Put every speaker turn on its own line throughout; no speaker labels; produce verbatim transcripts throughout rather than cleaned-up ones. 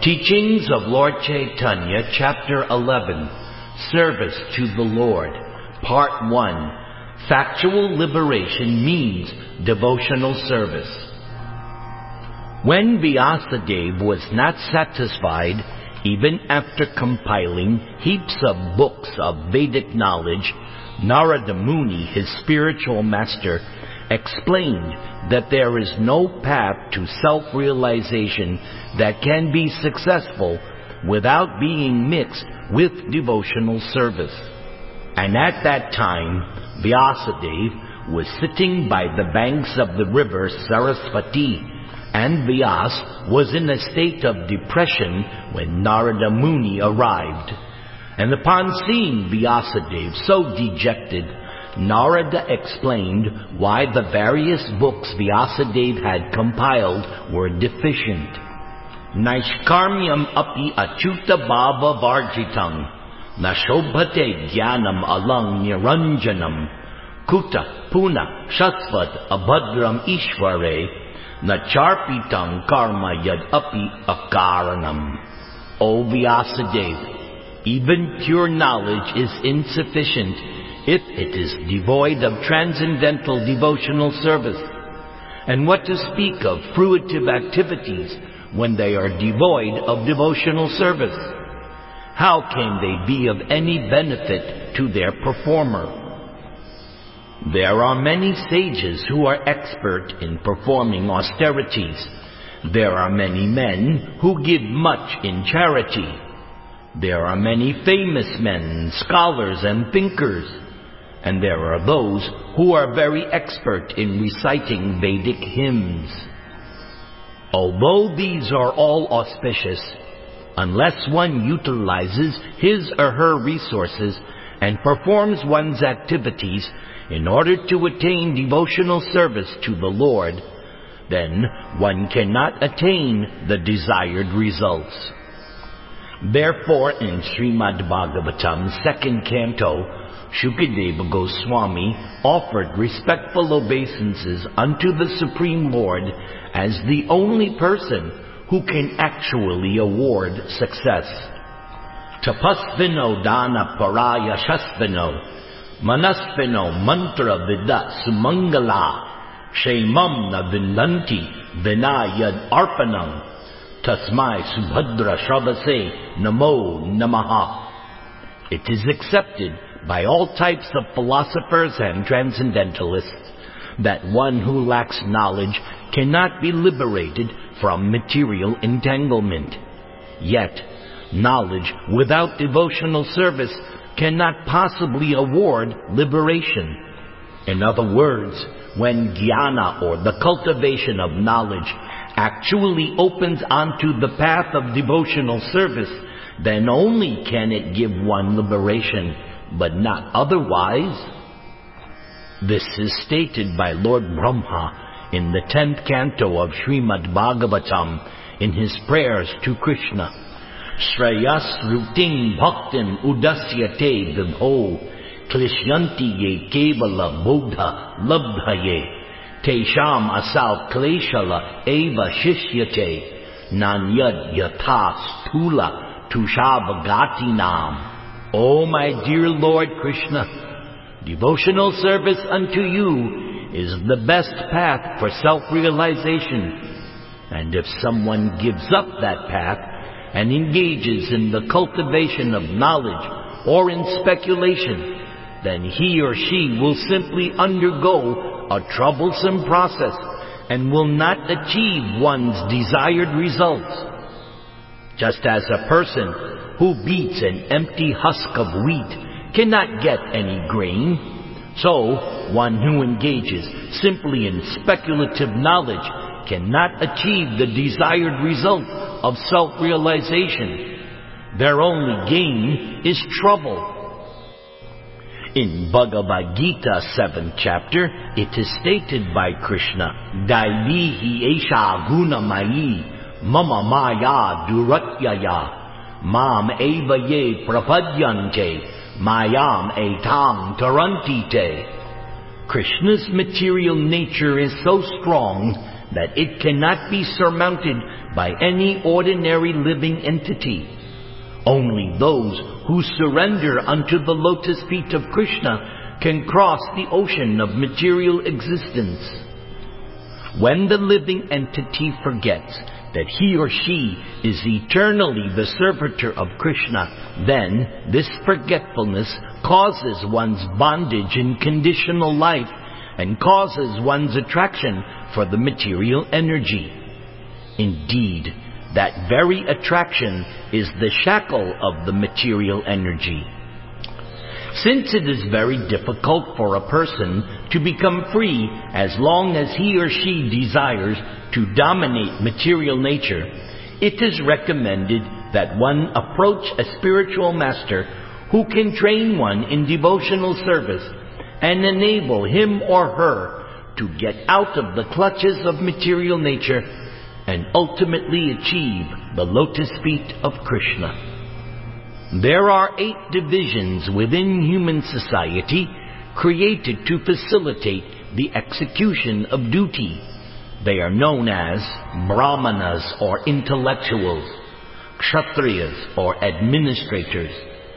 Teachings of Lord Chaitanya, Chapter eleven, Service to the Lord, Part one. Factual liberation means devotional service. When Vyasadeva was not satisfied, even after compiling heaps of books of Vedic knowledge, Narada Muni, his spiritual master, explained that there is no path to self-realization that can be successful without being mixed with devotional service. And at that time, Vyasadeva was sitting by the banks of the river Sarasvati, and Vyas was in a state of depression when Narada Muni arrived. And upon seeing Vyasadeva so dejected, Narada explained why the various books Vyasadeva had compiled were deficient. Naishkarmyam api achuta bhava varjitang, nashobhate jnanam alang niranjanam, kuta puna shasvat abhadram ishvare, nacharpitang karma yad api akaranam. O Vyasadeva, even pure knowledge is insufficient if it is devoid of transcendental devotional service. And what to speak of fruitive activities when they are devoid of devotional service? How can they be of any benefit to their performer? There are many sages who are expert in performing austerities. There are many men who give much in charity. There are many famous men, scholars and thinkers. And there are those who are very expert in reciting Vedic hymns. Although these are all auspicious, unless one utilizes his or her resources and performs one's activities in order to attain devotional service to the Lord, then one cannot attain the desired results. Therefore, in Srimad Bhagavatam, second canto, Shukadeva Goswami offered respectful obeisances unto the Supreme Lord as the only person who can actually award success. Tapasvino dana paraya shasvino, manasvino mantra vida sumangala, shemam na vindanti vinayad arpanam, tasmai subhadra shavase namo namaha. It is accepted by all types of philosophers and transcendentalists that one who lacks knowledge cannot be liberated from material entanglement. Yet, knowledge without devotional service cannot possibly award liberation. In other words, when jnana, or the cultivation of knowledge, actually opens onto the path of devotional service, then only can it give one liberation, but not otherwise. This is stated by Lord Brahma in the tenth canto of Srimad Bhagavatam in his prayers to Krishna. Shreyas ruting bhaktin udasyate vibho, klishyanti ye kevala bodha labdhaye, tesham asal kleshala eva shishyate, nanyad yatha stula tushabhagati nam. O my dear Lord Krishna, devotional service unto you is the best path for self-realization. And if someone gives up that path and engages in the cultivation of knowledge or in speculation, then he or she will simply undergo a troublesome process and will not achieve one's desired results. Just as a person who beats an empty husk of wheat cannot get any grain, so one who engages simply in speculative knowledge cannot achieve the desired result of self-realization. Their only gain is trouble. In Bhagavad Gita, seventh chapter, it is stated by Krishna, Daivihi esha gunamayi, mama maya duratyaya, Mam eva ye prapadyante, mayam etam tarantite. Krishna's material nature is so strong that it cannot be surmounted by any ordinary living entity. Only those who surrender unto the lotus feet of Krishna can cross the ocean of material existence. When the living entity forgets that he or she is eternally the servitor of Krishna, then this forgetfulness causes one's bondage in conditional life and causes one's attraction for the material energy. Indeed, that very attraction is the shackle of the material energy. Since it is very difficult for a person to become free as long as he or she desires to dominate material nature, it is recommended that one approach a spiritual master who can train one in devotional service and enable him or her to get out of the clutches of material nature and ultimately achieve the lotus feet of Krishna. There are eight divisions within human society created to facilitate the execution of duty. They are known as Brahmanas or intellectuals, Kshatriyas or administrators,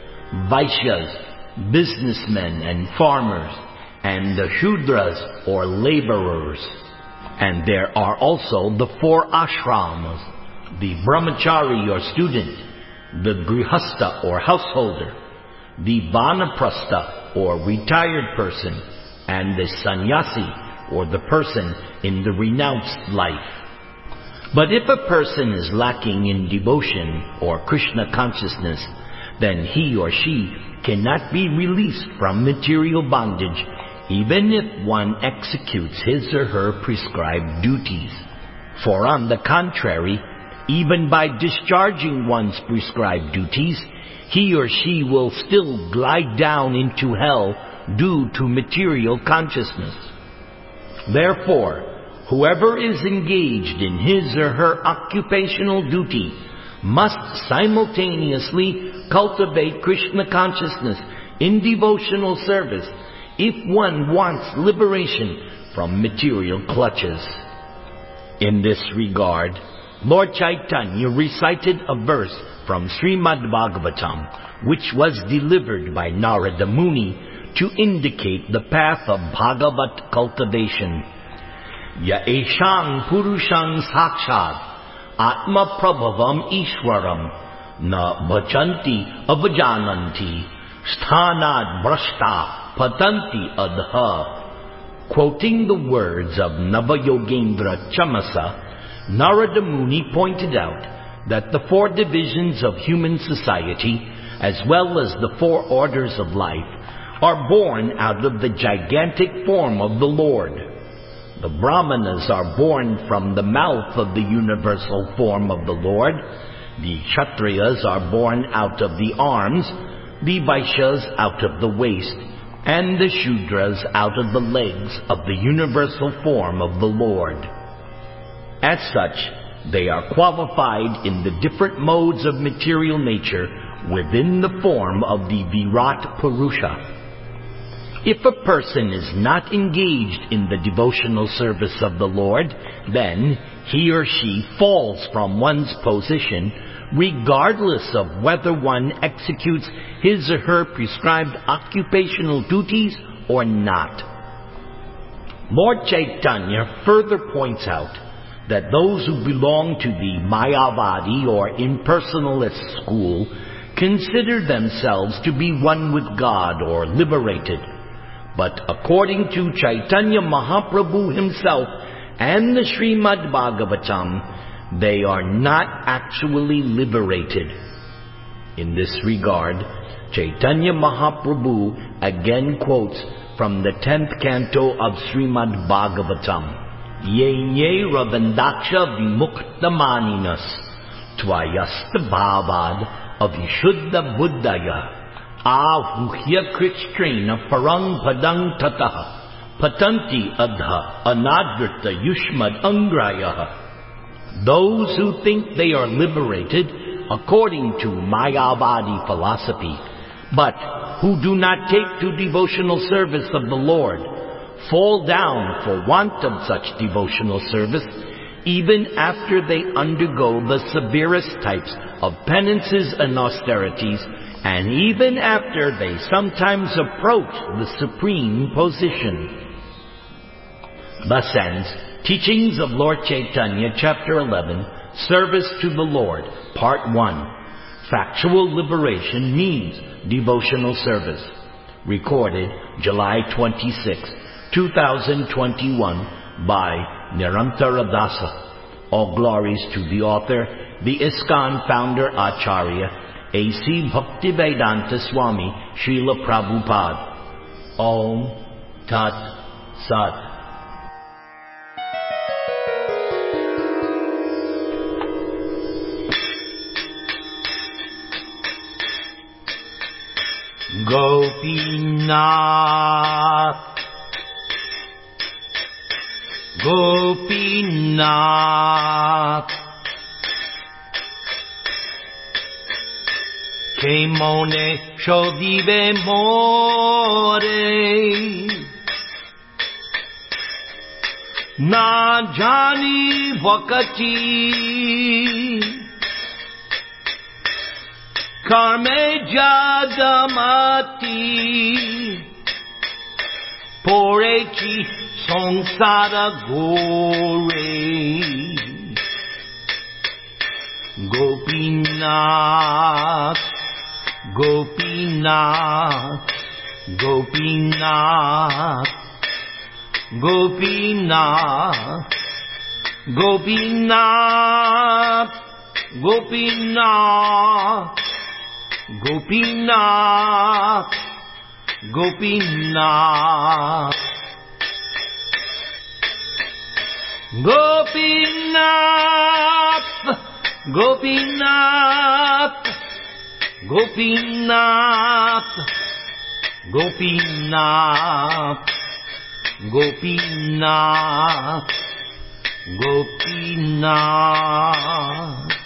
Vaishyas, businessmen and farmers, and the Shudras or laborers. And there are also the four ashramas, the brahmachari or student, the grihastha or householder, the vanaprastha or retired person, and the sannyasi or the person in the renounced life. But if a person is lacking in devotion or Krishna consciousness, then he or she cannot be released from material bondage, even if one executes his or her prescribed duties. For on the contrary, even by discharging one's prescribed duties, he or she will still glide down into hell due to material consciousness. Therefore, whoever is engaged in his or her occupational duty must simultaneously cultivate Krishna consciousness in devotional service if one wants liberation from material clutches. In this regard, Lord Chaitanya recited a verse from Srimad Bhagavatam, which was delivered by Narada Muni to indicate the path of Bhagavat cultivation. Ya eshang purushang sakshad atma prabhavam ishwaram na bhajanti avajananti sthanad brashta patanti adha. Quoting the words of Navayogendra Chamasa, Narada Muni pointed out that the four divisions of human society, as well as the four orders of life, are born out of the gigantic form of the Lord. The Brahmanas are born from the mouth of the universal form of the Lord, the Kshatriyas are born out of the arms, the Vaishyas out of the waist, and the Shudras out of the legs of the universal form of the Lord. As such, they are qualified in the different modes of material nature within the form of the Virat Purusha. If a person is not engaged in the devotional service of the Lord, then he or she falls from one's position regardless of whether one executes his or her prescribed occupational duties or not. Lord Chaitanya further points out that those who belong to the Mayavadi or impersonalist school consider themselves to be one with God or liberated. But according to Chaitanya Mahaprabhu himself and the Srimad Bhagavatam, they are not actually liberated. In this regard, Chaitanya Mahaprabhu again quotes from the tenth canto of Srimad Bhagavatam, Ye nye ravandaksha vimuktamaninas tvayasta bhavad avishuddha buddhaya avuhya kristrena parang padang tataha patanti adha anadrita yushmad angraya. Those who think they are liberated according to Mayavadi philosophy, but who do not take to devotional service of the Lord, fall down for want of such devotional service, even after they undergo the severest types of penances and austerities, and even after they sometimes approach the supreme position. Thus ends Teachings of Lord Chaitanya, Chapter eleven, Service to the Lord, Part one. Factual Liberation Means Devotional Service. Recorded July twenty-sixth, two thousand twenty-one by Nirantara Dasa. All glories to the author, the ISKCON founder Acharya, A C Bhaktivedanta Swami Srila Prabhupada. Om Tat Sat. Gopinath, Gopinath, che mone sciodive more, na jani vakati, karme jadamati, porechi sangsara gore. Gopinath, Gopinath, Gopinath, Gopinath, Gopinath, Gopinath, Gopinath, Gopinath, Gopinath, Gopinath, Gopinath, Gopinath, Gopinath, Gopinath.